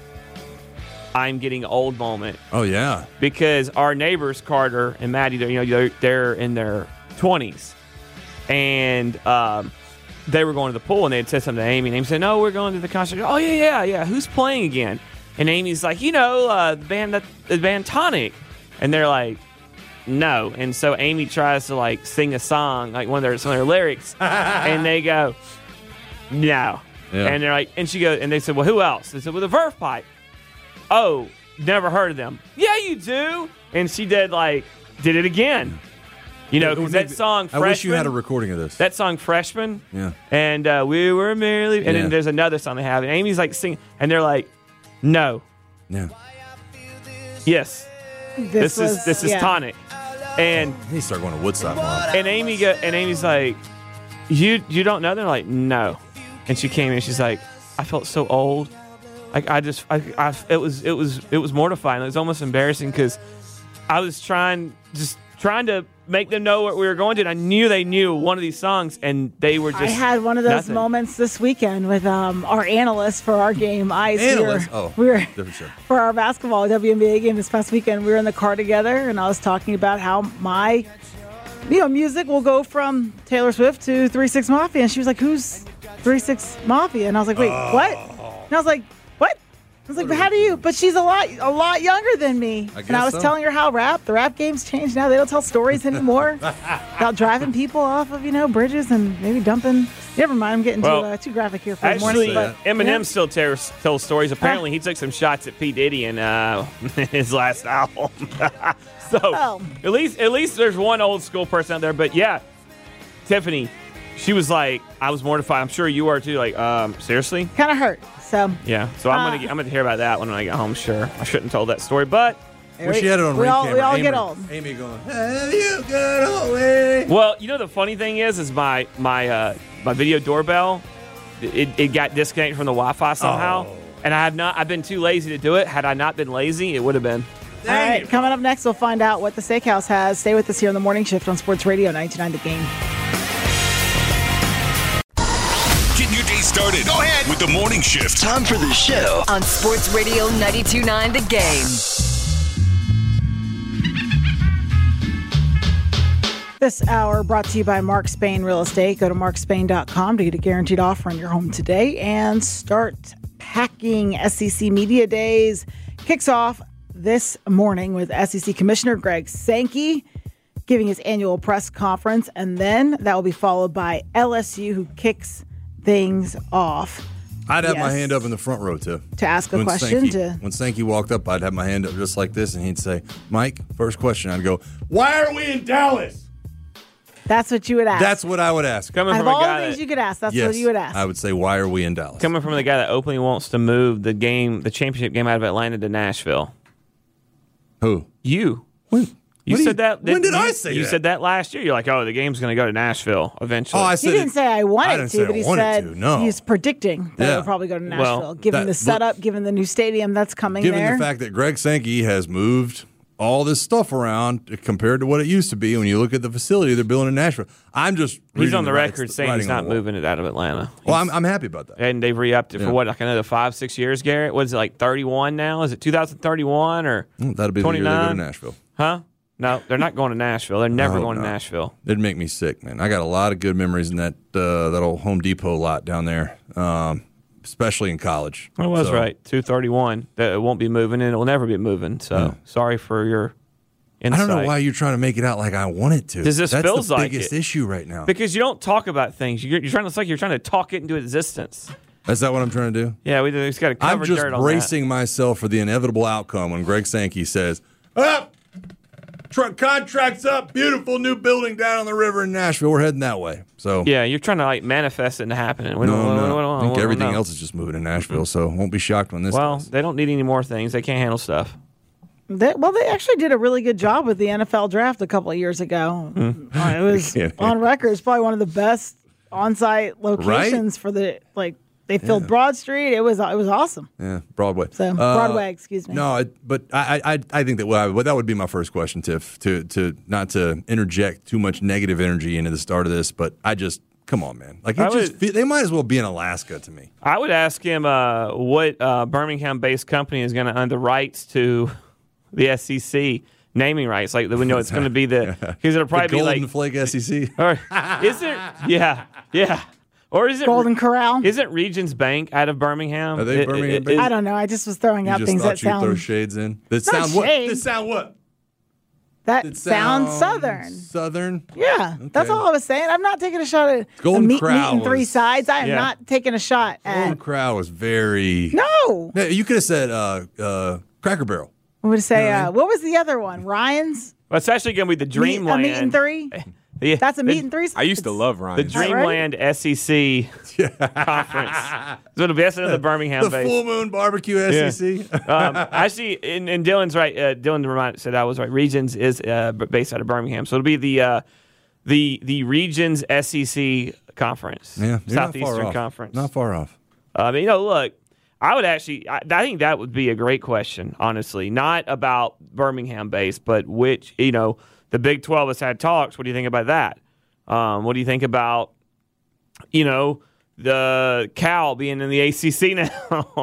"I'm getting old" moment. Oh yeah, because our neighbors Carter and Maddie, they're, you know, they're, they're in their twenties, and um, they were going to the pool, and they had said something to Amy, and Amy said, "No, we're going to the concert." "Oh yeah, yeah, yeah. Who's playing again?" And Amy's like, you know, uh, the band that the band Tonic, and they're like, no. And so Amy tries to like sing a song, like one of their some of their lyrics, and they go, no. Yeah. And they're like, and she goes, and they said, well, who else? They said, well, the Verve Pipe. Oh, never heard of them. Yeah, you do. And she did like did it again. You know, because that song, Freshman. I wish you had a recording of this. That song, Freshman. Yeah. And uh, we were merely. And Yeah. then there's another song they have. And Amy's like singing. And they're like, no. Yeah. Yes. This, This, was, is this is yeah. Tonic. And He start going to Woodstock. Mom. and Amy go, and Amy's like, you you don't know? They're like, no. And she came in. She's like, I felt so old. Like I just, I, I, it was, it was, it was mortifying. It was almost embarrassing because I was trying, just trying to make them know what we were going to. And I knew they knew one of these songs, and they were just. I had one of those nothing. moments this weekend with um, our analyst for our game, Ice. Analyst? We were, Oh, we were different show. for our basketball W N B A game this past weekend. We were in the car together, and I was talking about how my, you know, music will go from Taylor Swift to Three Six Mafia, and she was like, "Who's Three Six Mafia?" And I was like, "Wait, Oh. what?" And I was like, "What?" I was like, "But how do you?" But she's a lot, a lot younger than me. I and I guess was so. telling her how rap, the rap game's changed now. They don't tell stories anymore about driving people off of, you know, bridges and maybe dumping. Never mind, I'm getting Well, too, uh, too graphic here for the Actually, morning. But Eminem yeah. still tells, tells stories. Apparently, he took some shots at P. Diddy in uh, his last album. so Oh. at least, at least there's one old school person out there. But yeah, Tiffany, she was like, I was mortified. I'm sure you are too. Like, um, seriously? kind of hurt. So Yeah. So I'm Uh, gonna, get, I'm gonna hear about that one when I get home. Sure, I shouldn't have told that story, but Wish you had it on we ring all, camera. we all Amy, get old. Amy going, have you got away? well, you know the funny thing is, is my my uh, my video doorbell, it, it got disconnected from the Wi-Fi somehow, Oh. and I have not. I've been too lazy to do it. Had I not been lazy, it would have been. All right, coming up next, we'll find out what the steakhouse has. Stay with us here on the Morning Shift on Sports Radio ninety-nine The Game. Getting your day started. Go ahead with the morning shift. Time for the show. On Sports Radio ninety-two point nine The Game. This hour brought to you by Mark Spain Real Estate. Go to mark spain dot com to get a guaranteed offer on your home today and start packing. S E C Media Days kicks off this morning with S E C Commissioner Greg Sankey giving his annual press conference, and then that will be followed by L S U, who kicks things off. I'd have my Yes. hand up in the front row, too. To ask a When question, Sankey, to- when Sankey walked up, I'd have my hand up just like this, and he'd say, Mike, first question. I'd go, why are we in Dallas? That's what you would ask. That's what I would ask. Coming Out from of a all guy the things that, you could ask, that's yes, what you would ask. I would say, why are we in Dallas? coming from the guy that openly wants to move the game, the championship game, out of Atlanta to Nashville. Who? You. When? You What do said you- that. when did you, I say You that? said that last year. You're like, oh, the game's going to go to Nashville eventually. Oh, I He said didn't it- say I wanted I didn't to, say but I he wanted said to, no. he's predicting that Yeah. it'll probably go to Well, Nashville, given that- the setup, given the new stadium that's coming Given there. the fact that Greg Sankey has moved all this stuff around compared to what it used to be, when you look at the facility they're building in Nashville, I'm just he's reading on the writes- record saying he's writing on not the wall. moving it out of Atlanta. Well, I'm, I'm happy about that. And they've re-upped it Yeah. for what, like another five, six years, Garrett? What is it, like thirty-one now? Is it two thousand thirty-one or Mm, That'll be the year they go to twenty-nine? Nashville. Huh? No, they're not going to Nashville. They're never I hope going to not. Nashville. It'd make me sick, man. I got a lot of good memories in that uh, that old Home Depot lot down there, um, especially in college. I was So, right. two thirty-one. That it won't be moving, and it will never be moving. So Yeah. sorry for your I insight. don't know why you're trying to make it out like I want it to. Because this That's feels the like biggest it. issue right now. Because you don't talk about things. You're, you're trying to. It's like you're trying to talk it into existence. Is that what I'm trying to do? Yeah, we just got to cover I'm just dirt on bracing myself for the inevitable outcome when Greg Sankey says, "Up, tr- contracts up, beautiful new building down on the river in Nashville. We're heading that way." So that. Yeah, you're trying to like manifest it into happening. We no, don't, we no. don't- we don't- I we think don't everything know. else is just moving to Nashville. So won't be shocked when this. Well, does. they don't need any more things. They can't handle stuff. They, well, they actually did a really good job with the N F L draft a couple of years ago. Hmm. Uh, it was Yeah. on record. It's probably one of the best on-site locations for the like. They filled Yeah. Broad Street. It was it was awesome. Yeah, Broadway. So, Broadway, excuse me. No, I, but I, I, I think that well, that would be my first question, Tiff. To, to not to interject too much negative energy into the start of this, but I just come on, man. Like I it just would- fe- they might as well be in Alaska to me. I would ask him uh, what uh, Birmingham-based company is going to own the rights to the S E C naming rights. Like we know it's going to be the because it'll probably the be Golden like Flake S E C. or, is there? Yeah, yeah. Or is it Golden Corral? Isn't Regions Bank out of Birmingham? Are they It- Birmingham it- based? it- I don't know. I just was throwing You out just things thought that you'd throw sound shades in. That Not sound what? shades. That sound what? that It sounds sounds southern. Southern. Yeah, that's all I was saying. I'm not taking a shot at Golden a meat, meat Corral and three was- sides. I am Yeah. not taking a shot Golden at. Corral was very. No. Yeah, you could have said uh, uh, Cracker Barrel. I would say, uh, what was the other one? Ryan's? Well, it's actually going to be the Meat, Dreamland. a meat and three? Yeah, That's a the- meat and three? I used to love Ryan. The that right? Dreamland S E C conference. So it'll be that's another Birmingham The base. Full Moon Barbecue S E C. um, actually, and, and Dylan's right. Uh, Dylan remind, said I was right. Regions is uh, b- based out of Birmingham, so it'll be the uh, the the Regions S E C conference. Yeah, you're not far Southeastern off. Conference. Not far off. I mean, you know, look, I would actually, I, I think that would be a great question. Honestly, not about Birmingham based, but which you know, the Big twelve has had talks. What do you think about that? Um, what do you think about, you know, the Cal being in the A C C now?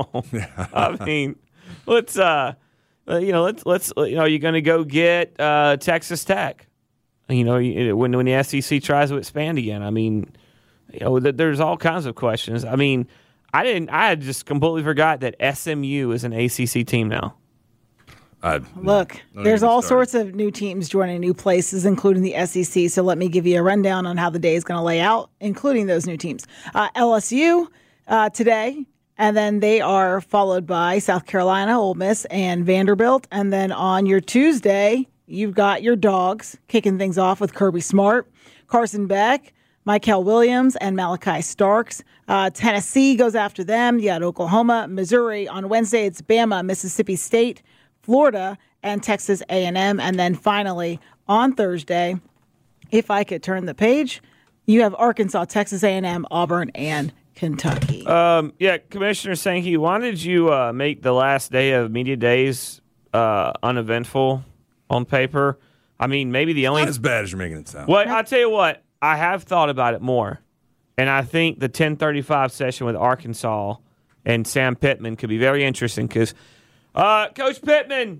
I mean, let's, uh, uh, you know, let's, let's, you know, you're going to go get uh, Texas Tech. You know, you- when when the S E C tries to expand again. I mean, you know, th- there's all kinds of questions. I mean, I didn't, I had just completely forgot that S M U is an A C C team now. I, Look, there's all sorts of new teams joining new places, including the S E C. So let me give you a rundown on how the day is going to lay out, including those new teams. Uh, L S U uh, today, and then they are followed by South Carolina, Ole Miss, and Vanderbilt. And then on your Tuesday, you've got your Dogs kicking things off with Kirby Smart, Carson Beck, Michael Williams, and Malachi Starks. Uh, Tennessee goes after them. You got Oklahoma, Missouri. On Wednesday, it's Bama, Mississippi State, Florida, and Texas A and M. And then finally, on Thursday, if I could turn the page, you have Arkansas, Texas A and M, Auburn, and Kentucky. Um, yeah, Commissioner Sankey, why did you uh, make the last day of media days uh, uneventful on paper? I mean, maybe the only Not as bad as you're making it sound. Well, I'll tell you what, I have thought about it more, and I think the ten thirty-five session with Arkansas and Sam Pittman could be very interesting because, uh, Coach Pittman,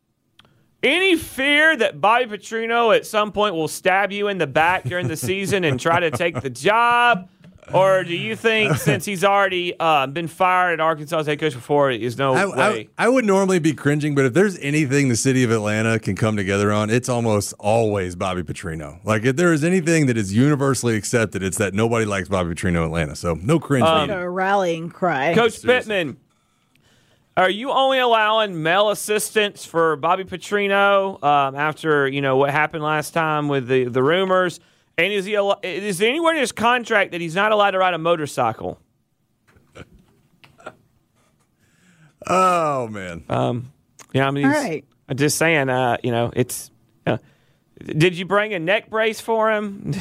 any fear that Bobby Petrino at some point will stab you in the back during the season and try to take the job? Or do you think since he's already uh, been fired at Arkansas as head coach before, is no I, way? I, I would normally be cringing, but if there's anything the city of Atlanta can come together on, it's almost always Bobby Petrino. Like, if there is anything that is universally accepted, it's that nobody likes Bobby Petrino in Atlanta. So no cringe. Um, needed. A rallying cry. Coach Pittman, are you only allowing male assistants for Bobby Petrino um, after you know what happened last time with the, the rumors? And is he al- is there anywhere in his contract that he's not allowed to ride a motorcycle? Oh man. Um, yeah, I mean, All he's- right. I'm just saying. Uh, you know, it's. Uh, did you bring a neck brace for him?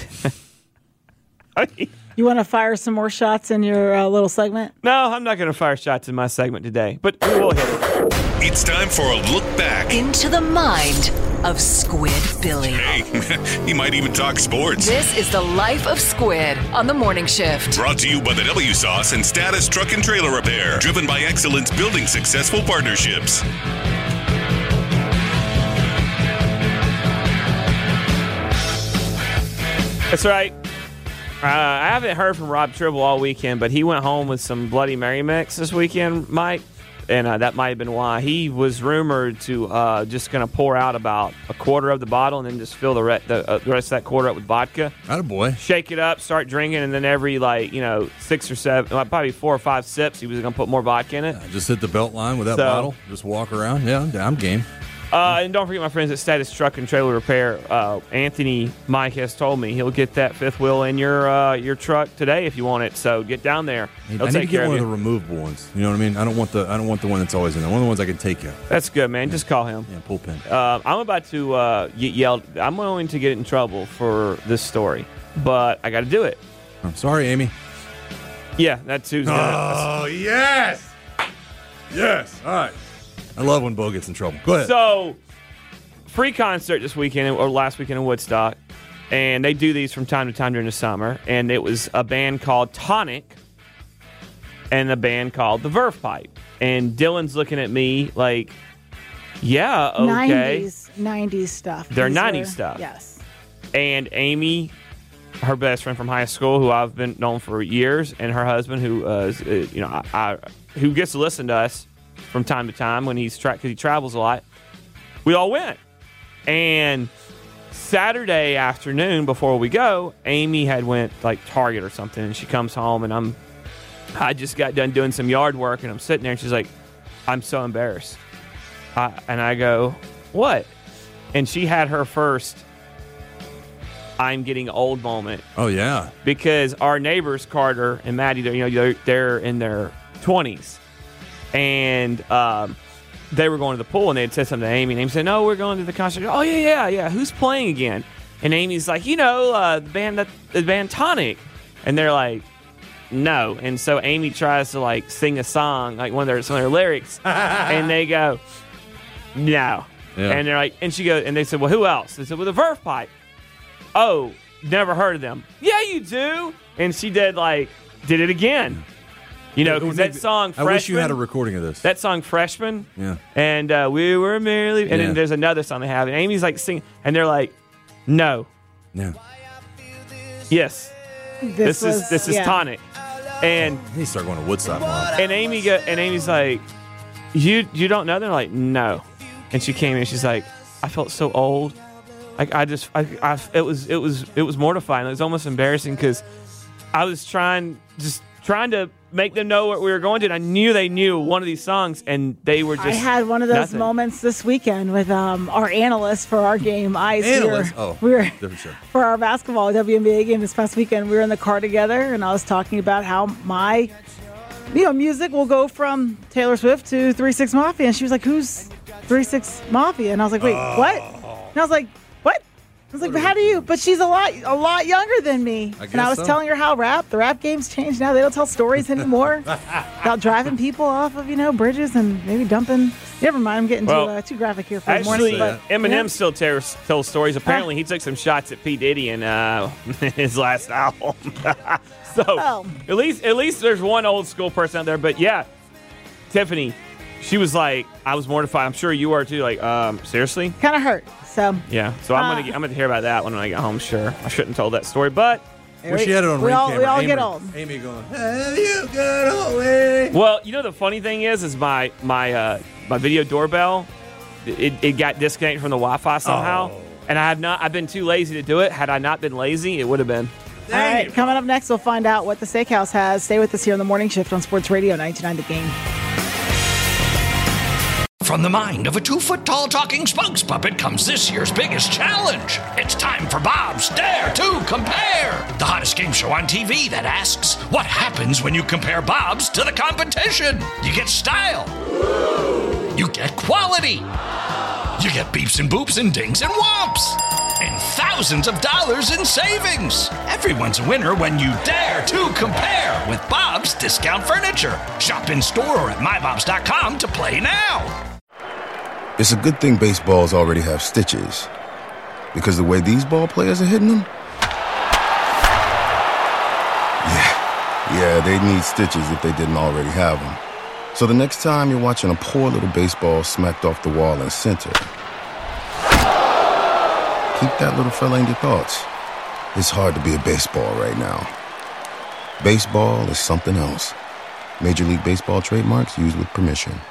You want to fire some more shots in your uh, little segment? No, I'm not going to fire shots in my segment today, but we will hit it. It's time for a look back. Into the mind of Squid Billy. Hey, he might even talk sports. This is the life of Squid on the morning shift. Brought to you by the W Sauce and Status Truck and Trailer Repair. Driven by excellence, building successful partnerships. That's right. Uh, I haven't heard from Rob Tribble all weekend, but he went home with some Bloody Mary mix this weekend, Mike, and uh, that might have been why. He was rumored to uh, just going to pour out about a quarter of the bottle and then just fill the, re- the, uh, the rest of that quarter up with vodka. Attaboy. Shake it up, start drinking, and then every, like, you know, six or seven, like probably four or five sips, he was going to put more vodka in it. Yeah, just hit the belt line with that So- bottle. Just walk around. Yeah, I'm, I'm game. Uh, and don't forget my friends at Status Truck and Trailer Repair. Uh, Anthony Mike has told me he'll get that fifth wheel in your uh, your truck today if you want it. So get down there. He'll I need take to get care one of of you. the removable ones. You know what I mean? I don't want the I don't want the one that's always in there. One of the ones I can take you. That's good, man. Just call him. Yeah, pull pin. Uh, I'm about to uh, get yelled. I'm going to get in trouble for this story, but I got to do it. I'm sorry, Amy. Yeah, that's who's gonna. Oh yes, yes. All right. I love when Bo gets in trouble. Go ahead. So, free concert this weekend or last weekend in Woodstock, and they do these from time to time during the summer. And it was a band called Tonic and a band called the Verve Pipe. And Dylan's looking at me like, yeah, okay. nineties, nineties stuff. They're These nineties were- stuff. Yes. And Amy her best friend from high school, who I've been known for years, and her husband, who uh, is, uh, you know, I, I, who gets to listen to us from time to time when he's tra- 'cause he travels a lot. We all went, and Saturday afternoon before we go, Amy had went like Target or something, and she comes home, and I'm, I just got done doing some yard work, and I'm sitting there, and she's like, "I'm so embarrassed," I, and I go, "What?" And she had her first I'm getting old moment. Oh, yeah. Because our neighbors, Carter and Maddie, they're, you know, they're, they're in their twenties. And um, they were going to the pool, and they had said something to Amy. And Amy said, "No, we're going to the concert." "Oh, yeah, yeah, yeah. Who's playing again?" And Amy's like, "You know, uh, the band that, the band Tonic." And they're like, "No." And so Amy tries to, like, sing a song, like one of their, some of their lyrics. And they go, "No." Yeah. And they're like, and she goes, and they said, "Well, who else?" They said, "Well, the Verve Pipe." "Oh, never heard of them." "Yeah, you do." And she did like did it again. You know, because that song Freshman. I wish you had a recording of this. That song Freshman. Yeah. And uh, we were merely. And Yeah. then there's another song they have. And Amy's like singing. And they're like, "No." No. Yes. This, This, was, is this is yeah. Tonic. And He started going to Woodstock. Mom. and Amy go, and Amy's like, You you don't know? They're like, "No." And she came in. She's like, "I felt so old. Like I just, I, I, it was, it was, it was mortifying. It was almost embarrassing because I was trying, just trying to make them know what we were going to. And I knew they knew one of these songs, and they were just. I had one of those nothing. moments this weekend with um, our analyst for our game, Ice. Analyst? We were, Oh, we were different show. for our basketball W N B A game this past weekend. We were in the car together, and I was talking about how my, you know, music will go from Taylor Swift to three six Mafia, and she was like, "Who's three six Mafia?" And I was like, "Wait, Oh. what?" And I was like, "What?" I was like, "But how do you?" But she's a lot, a lot younger than me. I and I guess was so. telling her how rap, the rap game's changed now. They don't tell stories anymore about driving people off of, you know, bridges and maybe dumping. Never mind, I'm getting Well, too uh, too graphic here for the Actually, morning. But Eminem yeah. still tells, tells stories. Apparently, he took some shots at P. Diddy in uh, his last album. so Oh. at least, at least there's one old school person out there. But yeah, Tiffany, she was like, I was mortified. I'm sure you are too. Like, um, seriously? kind of hurt. So Yeah. So I'm Uh, gonna, get, I'm gonna hear about that one when I get home. Sure, I shouldn't have told that story, but Wish you had it on we ring all camera. we all Amy, get old. Amy going, "Have you got away?" well, you know the funny thing is, is my my uh, my video doorbell, it, it got disconnected from the Wi-Fi somehow, Oh. and I have not. I've been too lazy to do it. Had I not been lazy, it would have been. All right, coming up next, we'll find out what the steakhouse has. Stay with us here on the Morning Shift on Sports Radio ninety-nine The Game. From the mind of a two-foot-tall talking spokes puppet comes this year's biggest challenge. It's time for Bob's Dare to Compare, the hottest game show on T V that asks, what happens when you compare Bob's to the competition? You get style. You get quality. You get beeps and boops and dings and whomps. And thousands of dollars in savings. Everyone's a winner when you dare to compare with Bob's Discount Furniture. Shop in store or at my bobs dot com to play now. It's a good thing baseballs already have stitches. Because the way these ball players are hitting them? Yeah, yeah, they need stitches if they didn't already have them. So the next time you're watching a poor little baseball smacked off the wall in center, keep that little fella in your thoughts. It's hard to be a baseball right now. Baseball is something else. Major League Baseball trademarks used with permission.